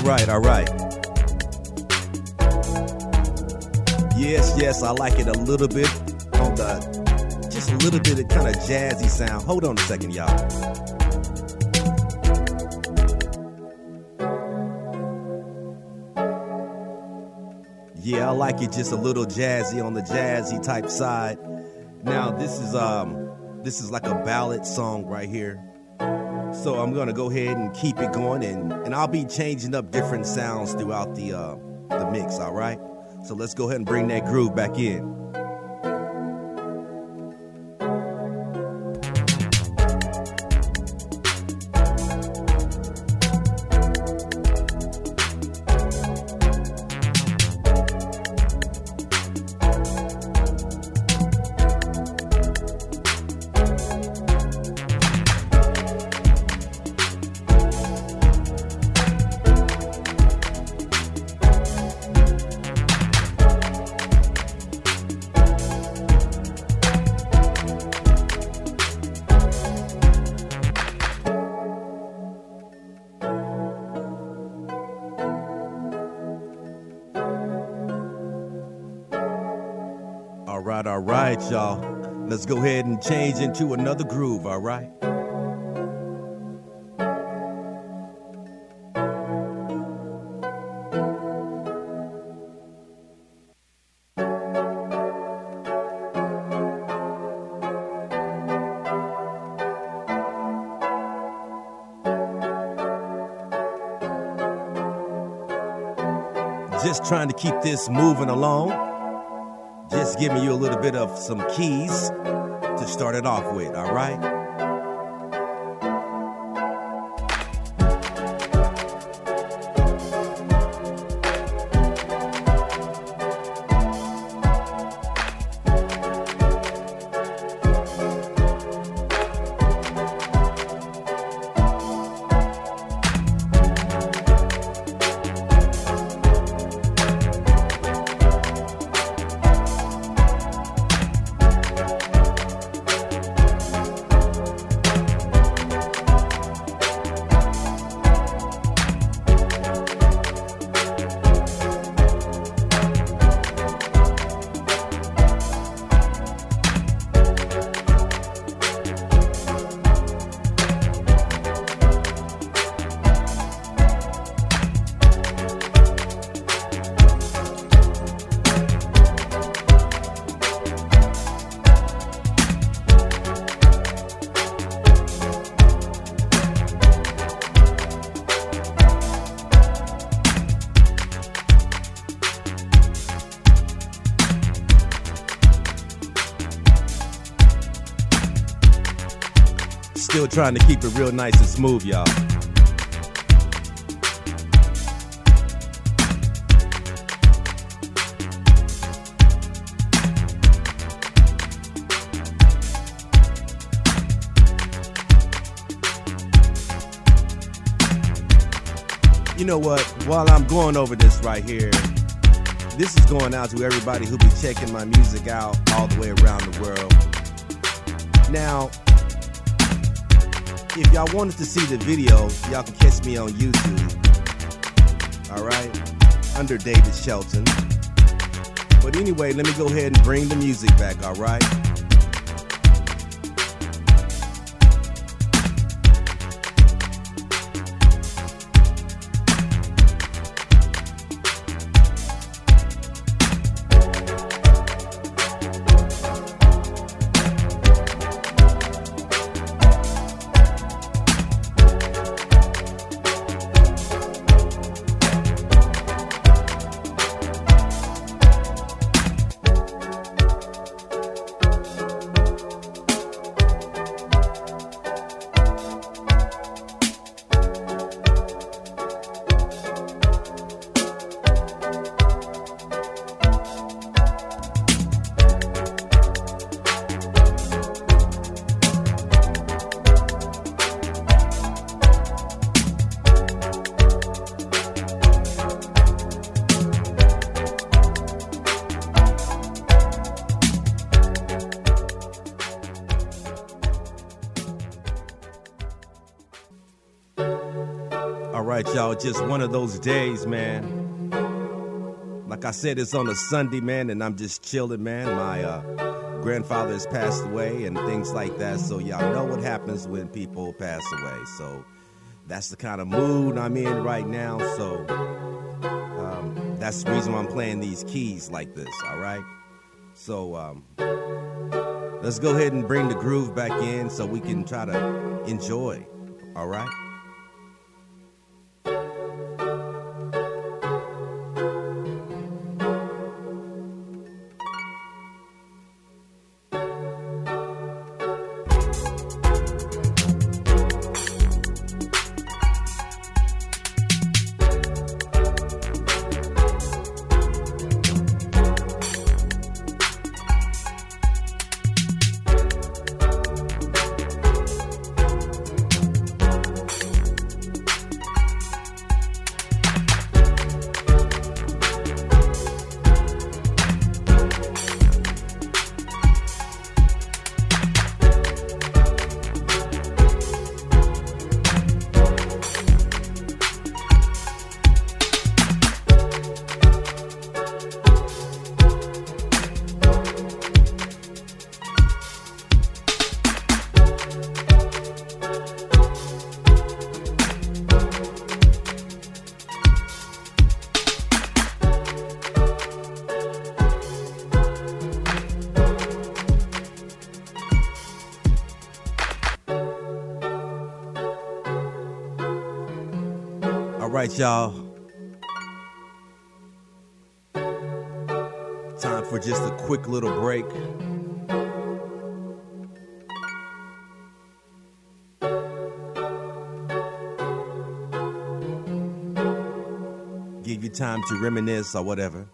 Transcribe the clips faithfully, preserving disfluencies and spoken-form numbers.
right, all right. Yes, yes, I like it a little bit on the, just a little bit of kind of jazzy sound. Hold on a second, y'all. Yeah, I like it just a little jazzy on the jazzy type side. Now, this is um, this is like a ballad song right here. So I'm gonna go ahead and keep it going, and, and I'll be changing up different sounds throughout the uh, the mix. All right. So let's go ahead and bring that groove back in. All right, all right, y'all. Let's go ahead and change into another groove, all right? Just trying to keep this moving along. Just giving you a little bit of some keys to start it off with, all right? Still trying to keep it real nice and smooth, y'all. You know what? While I'm going over this right here, this is going out to everybody who be checking my music out all the way around the world. Now, if y'all wanted to see the video, y'all can catch me on YouTube, all right, under David Shelton. But anyway, let me go ahead and bring the music back, all right? right, y'all. Just one of those days, man. Like I said, it's on a Sunday, man, and I'm just chilling, man. My uh, grandfather has passed away and things like that. So y'all know what happens when people pass away. So that's the kind of mood I'm in right now. So um, that's the reason why I'm playing these keys like this, all right? So um, let's go ahead and bring the groove back in so we can try to enjoy, all right? All right, y'all. Time for just a quick little break. Give you time to reminisce or whatever.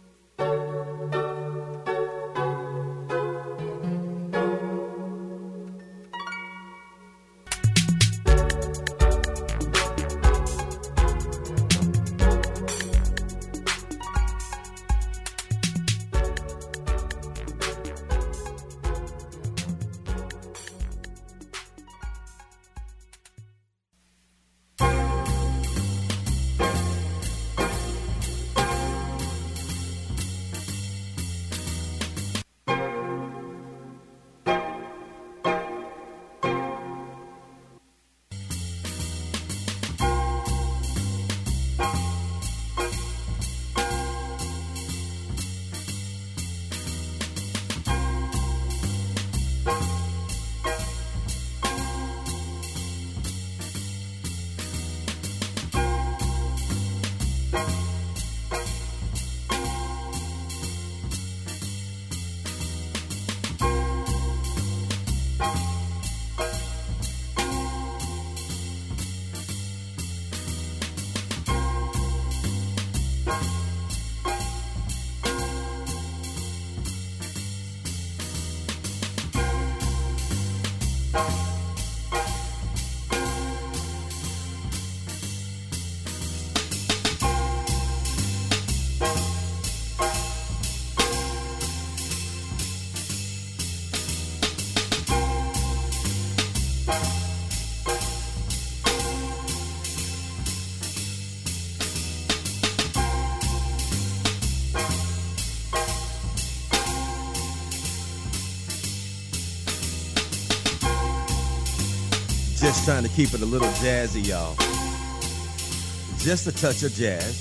Just trying to keep it a little jazzy, y'all. Just a touch of jazz.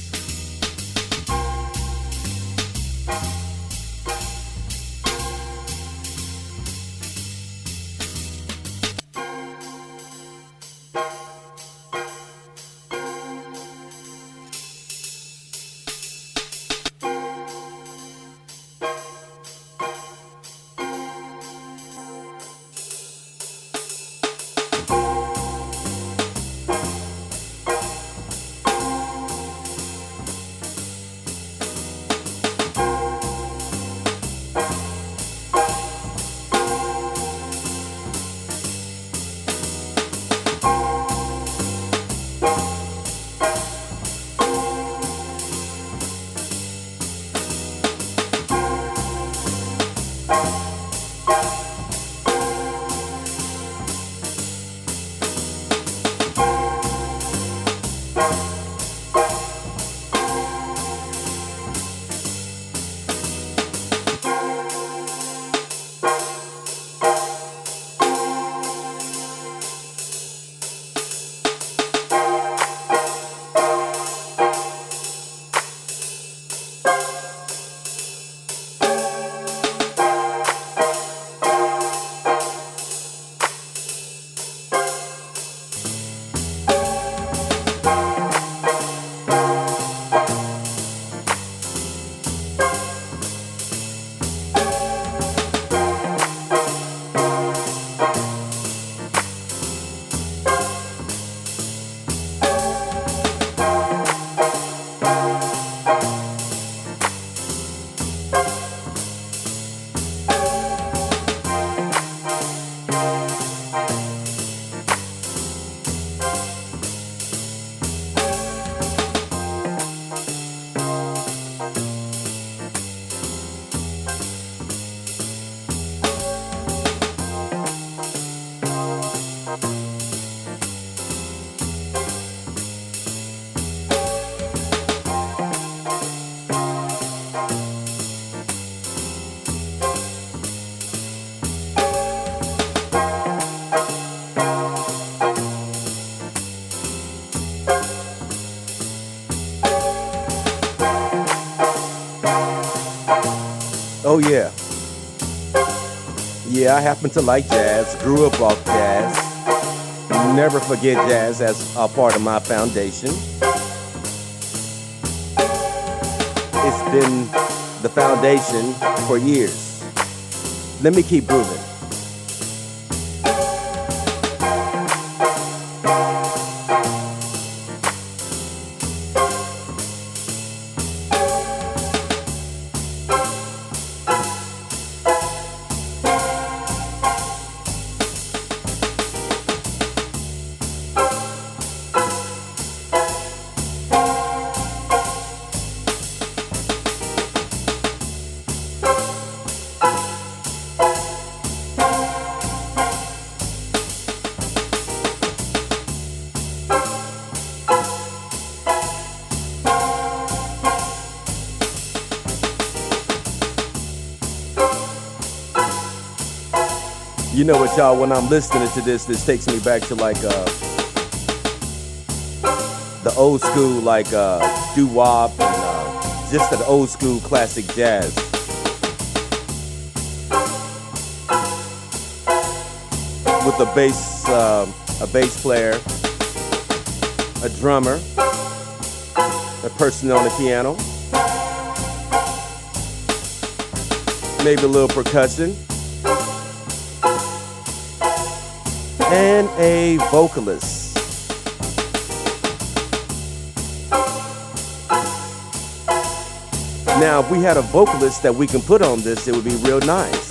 Oh yeah. Yeah, I happen to like jazz. Grew up off jazz. Never forget jazz as a part of my foundation. It's been the foundation for years. Let me keep grooving. You know what, y'all, when I'm listening to this, this takes me back to like uh, the old school, like uh, doo-wop and uh, just an old school classic jazz. With a bass, uh, a bass player, a drummer, a person on the piano, maybe a little percussion, and a vocalist. Now, if we had a vocalist that we can put on this, it would be real nice.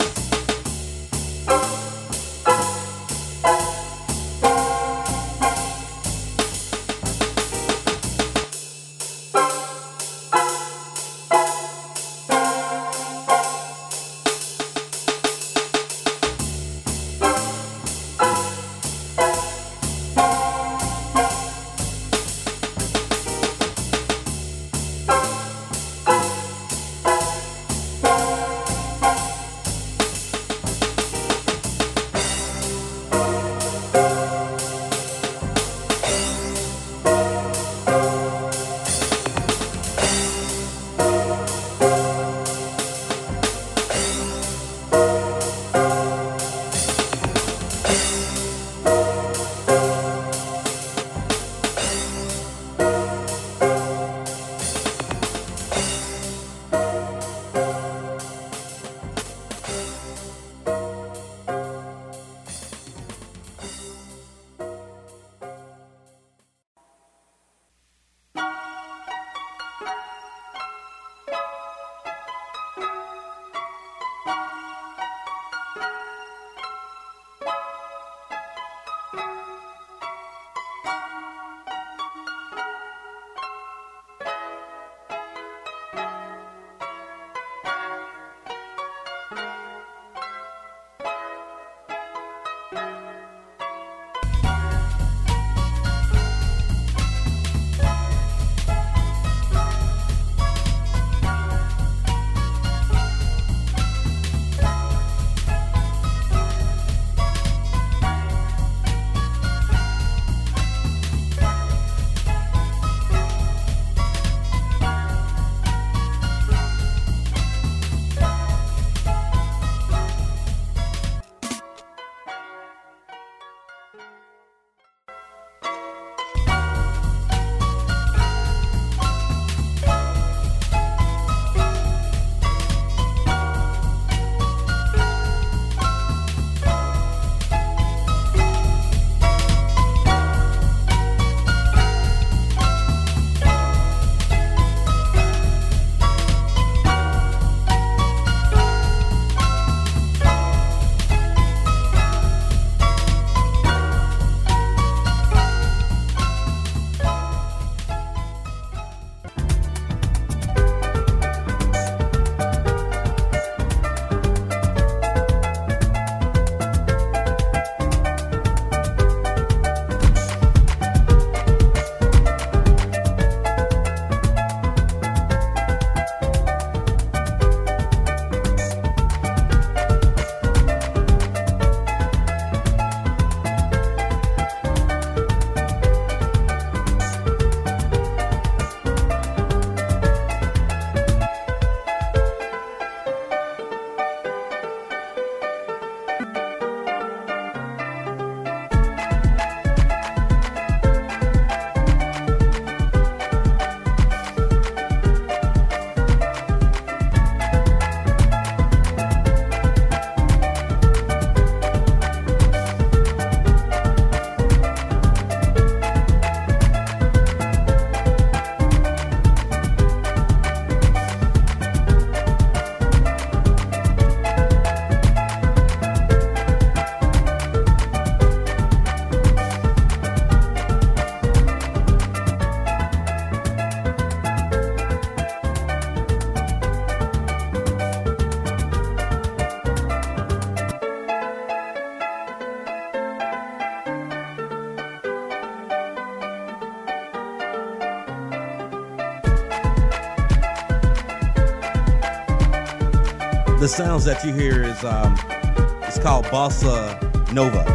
the sounds that you hear is um, it's called bossa nova.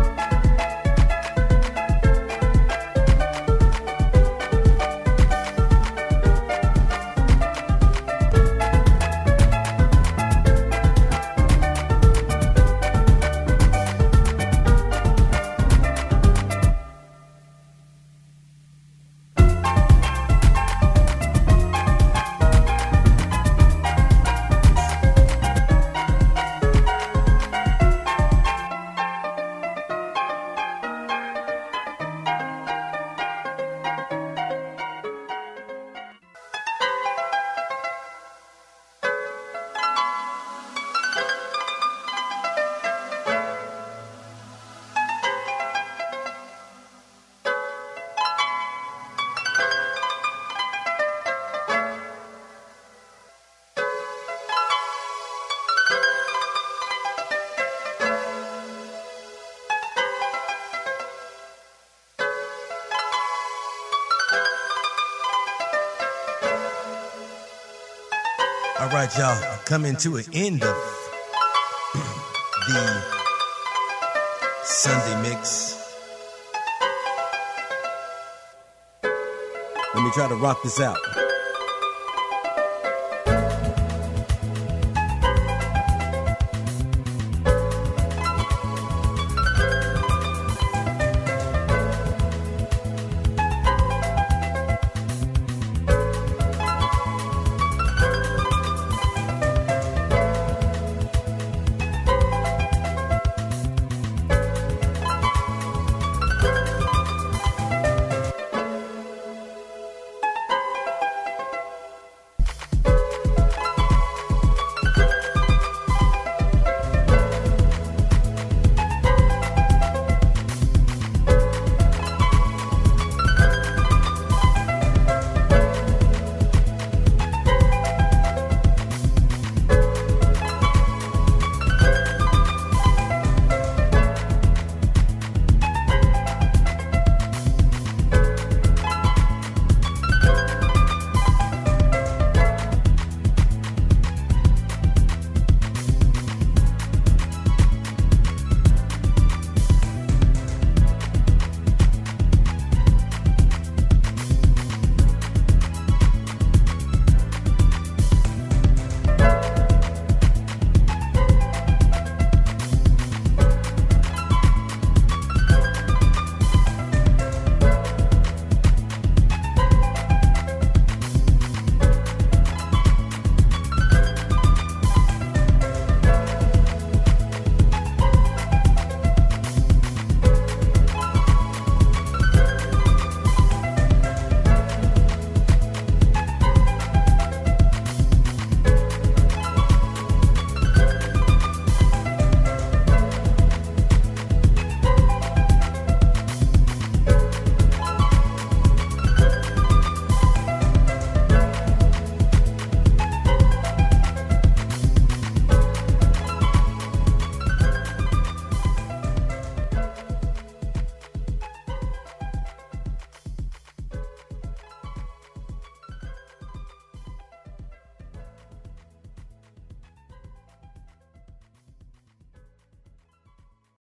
All right, y'all, coming to an end of the Sunday mix. Let me try to rock this out.